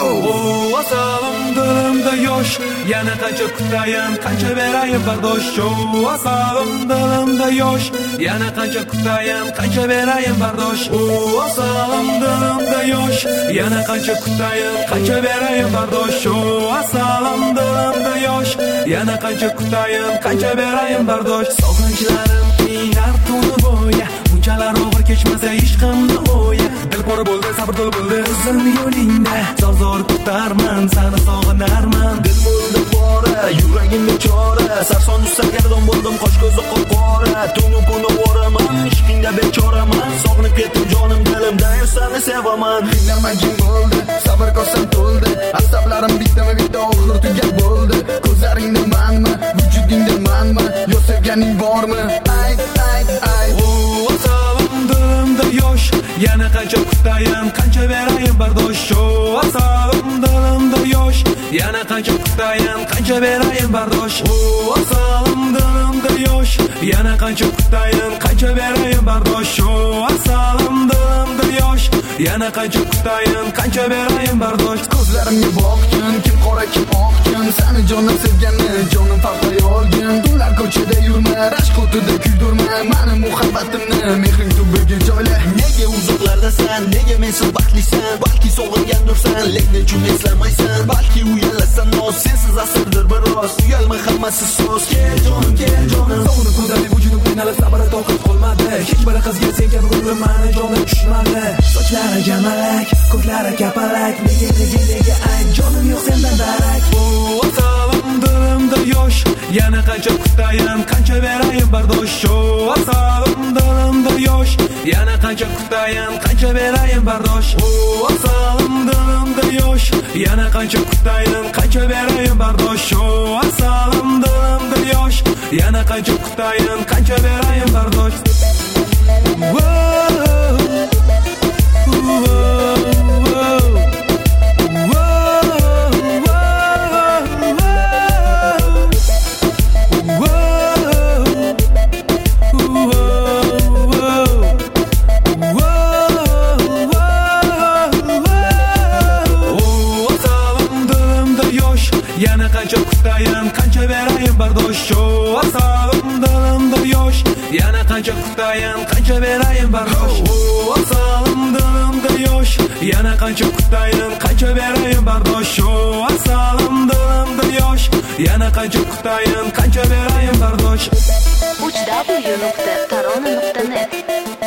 Asalım dilimda yosh, yana qancha kutayin, qancha berayin bardosh. Asalım dilimda yosh, yana qancha kutayin, qancha berayin bardosh. Asalım dilimda yosh, yana qancha kutayin, qancha berayin bardosh. Asalım dilimda yosh, yana qancha kutayin, qancha berayin bardosh. Sog'inchlarim qiyinar tuni bo'yi, bunchalar og'ir kechmasa ishqimni o'yi. Dilpora bo'ldi, sabr to'la bo'ldi uzun yo'lingda. Zor kutarman, seni sog'inarman. Dil bo'ldi pora, yuragimga chora. Sarson ustargardan bo'ldim, qosh ko'zi qop-qora. Tunu kuni boraman, ishqingda bechoraman. Sog'inib ketdim jonim dilimda, seni sevaman. Qiynamagin bo'ldi, sabr kosam to'ldi. Asablarim bittama-bitta oxir tugat bo'ldi. Ko'zlaringda manmi, vujudingda manmi? Yo sevganing bormi? Ayt, ayt, ayt. Asalım dilimda yosh, yana qancha kutayin, qancha berayin bardosh. Asalım dilimda yosh, yana qancha kutayin, qancha berayin bardosh. Asalım dilimda yosh, yana qancha kutayin, qancha berayin bardosh. Asalım dilimda yosh, yana qancha kutayin, qancha berayin bardosh. Ko'zlarimga boqgin, kim qora kim oqgin. Seni jonim sevganni, jonim farqlay olgin. Tunlar ko'chada yurma, rashk o'tida kuydirma. Meni muhabbatimni mehring tubiga joyla. Nega uzoqlardasan, nega mensiz baxtlisan? Balki sog'ingandirsan, lekin nechun eslamaysan? Balki uyalasan, noz sensiz asrdir biroz. Uyalma, hammasi so'z. Kel jonim, kel jonim. Sog'inib ko'zlarim vujudim qiynalib, sabr toqat qolmadi. Hech bir qizga sen kabi ko'nglim meni jonim tushmadi. Sochlari jamalak, ko'zlari kapalak. Nega ayt, jonim yo'q sendan darak. Asalım dilimda yosh, yana qancha kutayin, qancha berayin bardosh. Asalım dilimda yosh, yana qancha kutayin, qancha berayin bardosh. Asalım dilimda yosh, yana qancha kutayin, qancha berayin bardosh. Asalım dilimda yosh, yana qancha kutayin, qancha berayin bardosh. Yana qancha kutayin, qancha berayin bardosh. Asalım dilimda yosh, yana qancha kutayin, qancha berayin bardosh. Asalım dilimda yosh, yana qancha kutayin, qancha berayin bardosh. Asalım dilimda yosh, yana qancha kutayin, qancha berayin bardosh. www.tarona.net